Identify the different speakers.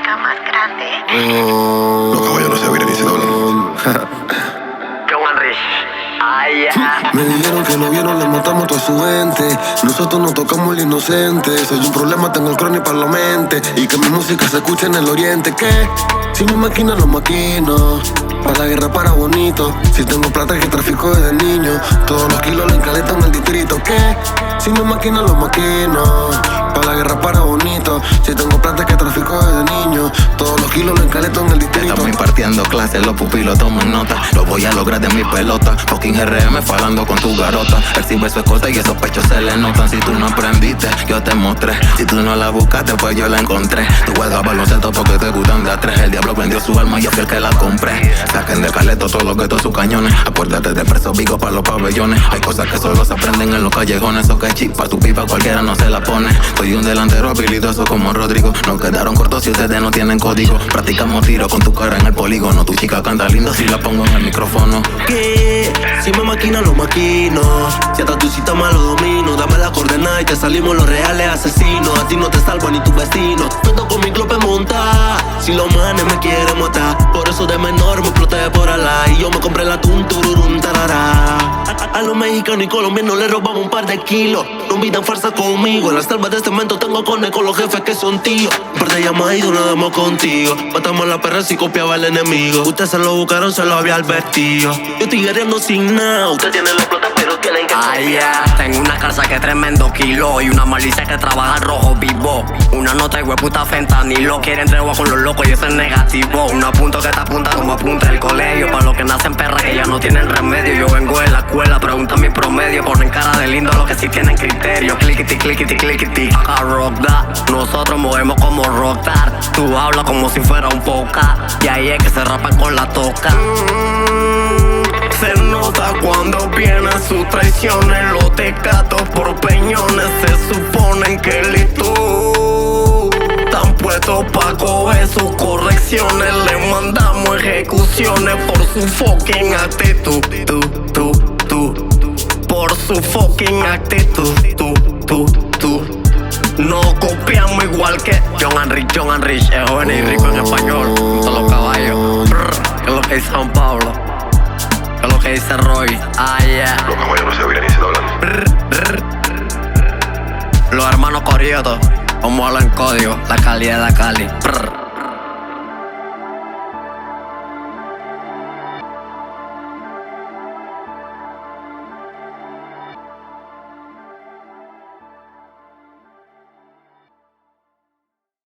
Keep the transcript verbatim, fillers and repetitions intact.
Speaker 1: música más grande.
Speaker 2: Mm,
Speaker 3: Los caballos no se viran ni se doblan.
Speaker 2: John Rich. Ay, yeah.
Speaker 4: Me dijeron que no vieron, le matamos toda su gente. Nosotros no tocamos el inocente. Soy un problema, tengo el crónico para la mente. Y que mi música se escuche en el oriente. ¿Qué? Si mi máquina lo maquino. Para la guerra, para bonito. Si tengo plata que trafico desde niño. Todos los kilos le encaleto en el distrito. ¿Qué? Si mi máquina lo maquino. Para la guerra, para bonito. Si tengo plata que trafico desde niño. Todos los kilos le encaleto en el distrito.
Speaker 5: Estamos impartiendo clases, los pupilos toman nota. Lo voy a lograr de mi pelota. Fucking R M falando con tu garota. Exhibe su escolta y esos pechos se le notan. Si tú no aprendiste, yo te mostré. Si tú no la buscaste, pues yo la encontré. Tú juegas baloncesto porque te gustan de a tres. El diablo vendió su alma y yo fui el que la compré. Saquen de caleto todo lo que todos sus cañones. Acuérdate de preso Vigo para los pabellones. Hay cosas que solo se aprenden en los callejones. Eso que chip pa' tu pipa cualquiera no se la pone. Soy un delantero habilidoso como Rodrigo. Nos quedaron cortos si ustedes no tienen código. Practicamos tiro con tu cara en el polígono. Tu chica canta lindo si la pongo en el micrófono.
Speaker 6: ¿Qué? Si me maquina, lo maquino. Si hasta tu cita malo domino. Dame la coordenada y te salimos los reales asesinos. A ti no te salvo ni tu vecino. Todo con mi club en monta. Si los manes me quieren matar, por eso de menor me exploté por alá. Y yo me compré la tuntururun tarará. A, a los mexicanos y colombianos le robamos un par de kilos. No midan farsa conmigo. En las selvas de cemento tengo cone con los jefes que son tíos. Un par de llamadas y una damos contigo. Matamos a la perra si copiaba el enemigo. Ustedes se lo buscaron, se lo había advertido. Yo estoy guerreando sin nada. Ustedes tienen los plotas, pero tienen que
Speaker 2: Ay, yeah. Tengo una calza que tremendo kilo. Y una malicia que trabaja en rojo vivo. Una nota y hueputa fentanilo. Quieren tregua con los locos y eso es negativo. Un apunto que te apunta como apunta el colegio. Para los que nacen perras que ya no tienen remedio. Yo vengo de la escuela, pregunta mi promedio. Ponen cara de lindo los que sí tienen criterio. Clickity, clickity, clickity. A rock that. Nosotros movemos como rockstar. Tú hablas como si fuera un podcast. Y ahí es que se rapan con la toca. Mm, se nota cuando vienen sus traiciones. Los tecatos por peñones se suponen que él y tú están puestos pa' coger sus correcciones. Le mandamos ejecuciones por su fucking actitud. Tú, tú, tú, por su fucking actitud. Tú, tú, tú. No copiamos igual que John Rich, John Rich, es joven y rico en español. Son los caballos. Brr, que es lo que dice San Pablo. Que es lo que dice Roy. Ah, yeah.
Speaker 3: Los caballos no se viran ni se doblan.
Speaker 2: Brr, brr. Los hermanos Corioto, como hablo en código, la calidad de la Cali. Brr.